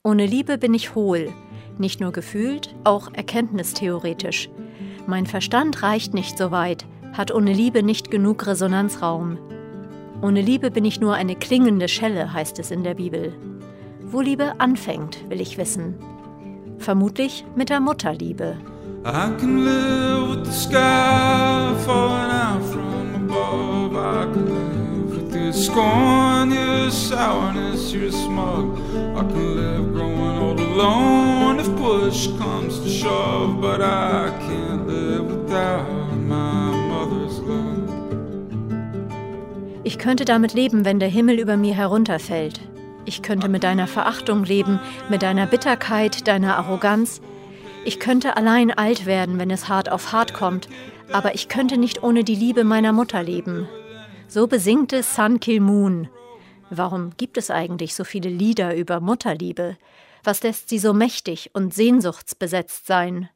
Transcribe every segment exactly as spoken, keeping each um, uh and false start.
Ohne Liebe bin ich hohl, nicht nur gefühlt, auch erkenntnistheoretisch. Mein Verstand reicht nicht so weit, hat ohne Liebe nicht genug Resonanzraum. Ohne Liebe bin ich nur eine klingende Schelle, heißt es in der Bibel. Wo Liebe anfängt, will ich wissen. Vermutlich mit der Mutterliebe. I can live with the sky falling out from above. I can live with your scorn, your sourness, your smug. I can live growing all alone if push comes to shove. But I can't live without my mother's love. Ich könnte damit leben, wenn der Himmel über mir herunterfällt. Ich könnte mit deiner Verachtung leben, mit deiner Bitterkeit, deiner Arroganz. Ich könnte allein alt werden, wenn es hart auf hart kommt, aber ich könnte nicht ohne die Liebe meiner Mutter leben. So besingt es Sun Kil Moon. Warum gibt es eigentlich so viele Lieder über Mutterliebe? Was lässt sie so mächtig und sehnsuchtsbesetzt sein?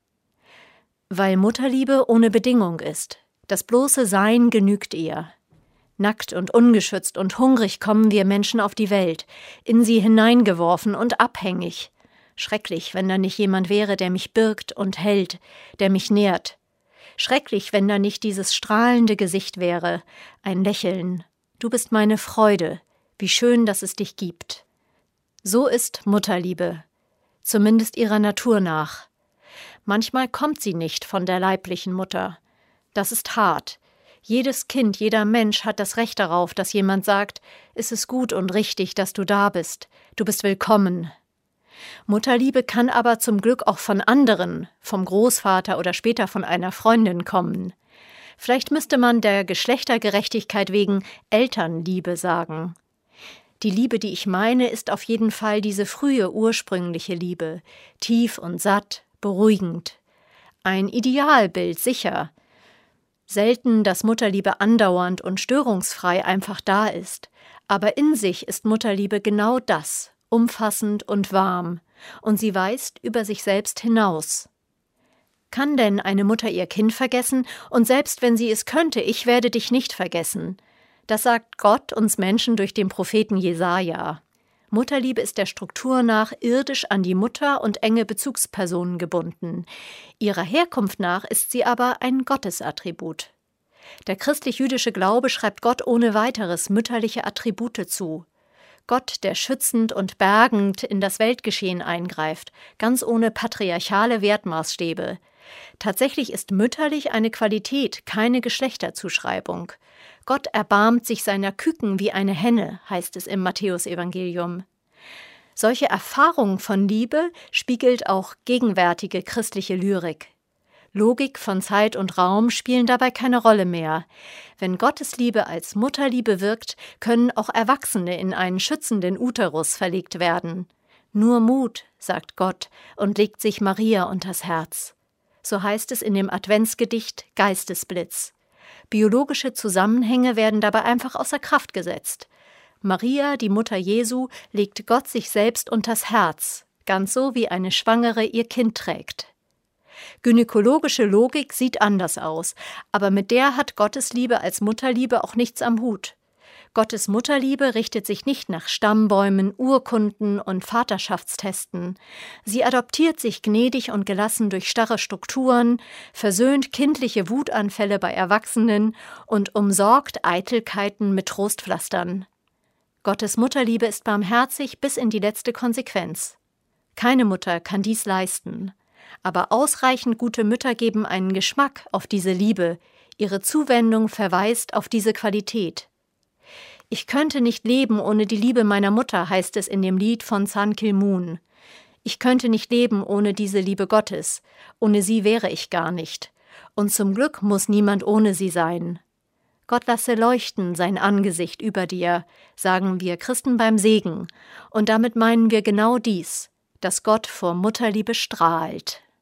Weil Mutterliebe ohne Bedingung ist. Das bloße Sein genügt ihr. Nackt und ungeschützt und hungrig kommen wir Menschen auf die Welt, in sie hineingeworfen und abhängig. Schrecklich, wenn da nicht jemand wäre, der mich birgt und hält, der mich nährt. Schrecklich, wenn da nicht dieses strahlende Gesicht wäre, ein Lächeln. Du bist meine Freude, wie schön, dass es dich gibt. So ist Mutterliebe, zumindest ihrer Natur nach. Manchmal kommt sie nicht von der leiblichen Mutter. Das ist hart. Jedes Kind, jeder Mensch hat das Recht darauf, dass jemand sagt, es ist gut und richtig, dass du da bist, du bist willkommen. Mutterliebe kann aber zum Glück auch von anderen, vom Großvater oder später von einer Freundin kommen. Vielleicht müsste man der Geschlechtergerechtigkeit wegen Elternliebe sagen. Die Liebe, die ich meine, ist auf jeden Fall diese frühe, ursprüngliche Liebe, tief und satt, beruhigend. Ein Idealbild, sicher. Selten, dass Mutterliebe andauernd und störungsfrei einfach da ist. Aber in sich ist Mutterliebe genau das, umfassend und warm, und sie weist über sich selbst hinaus. Kann denn eine Mutter ihr Kind vergessen? Und selbst wenn sie es könnte, ich werde dich nicht vergessen. Das sagt Gott uns Menschen durch den Propheten Jesaja. Mutterliebe ist der Struktur nach irdisch an die Mutter und enge Bezugspersonen gebunden. Ihrer Herkunft nach ist sie aber ein Gottesattribut. Der christlich-jüdische Glaube schreibt Gott ohne weiteres mütterliche Attribute zu. Gott, der schützend und bergend in das Weltgeschehen eingreift, ganz ohne patriarchale Wertmaßstäbe. Tatsächlich ist mütterlich eine Qualität, keine Geschlechterzuschreibung. Gott erbarmt sich seiner Küken wie eine Henne, heißt es im Matthäusevangelium. Solche Erfahrung von Liebe spiegelt auch gegenwärtige christliche Lyrik. Logik von Zeit und Raum spielen dabei keine Rolle mehr. Wenn Gottes Liebe als Mutterliebe wirkt, können auch Erwachsene in einen schützenden Uterus verlegt werden. Nur Mut, sagt Gott und legt sich Maria unters Herz. So heißt es in dem Adventsgedicht Geistesblitz. Biologische Zusammenhänge werden dabei einfach außer Kraft gesetzt. Maria, die Mutter Jesu, legt Gott sich selbst unters Herz, ganz so wie eine Schwangere ihr Kind trägt. Gynäkologische Logik sieht anders aus, aber mit der hat Gottes Liebe als Mutterliebe auch nichts am Hut. Gottes Mutterliebe richtet sich nicht nach Stammbäumen, Urkunden und Vaterschaftstesten. Sie adoptiert sich gnädig und gelassen durch starre Strukturen, versöhnt kindliche Wutanfälle bei Erwachsenen und umsorgt Eitelkeiten mit Trostpflastern. Gottes Mutterliebe ist barmherzig bis in die letzte Konsequenz. Keine Mutter kann dies leisten. Aber ausreichend gute Mütter geben einen Geschmack auf diese Liebe. Ihre Zuwendung verweist auf diese Qualität. Ich könnte nicht leben ohne die Liebe meiner Mutter, heißt es in dem Lied von Sun Kil Moon. Ich könnte nicht leben ohne diese Liebe Gottes. Ohne sie wäre ich gar nicht. Und zum Glück muss niemand ohne sie sein. Gott lasse leuchten sein Angesicht über dir, sagen wir Christen beim Segen. Und damit meinen wir genau dies, dass Gott vor Mutterliebe strahlt.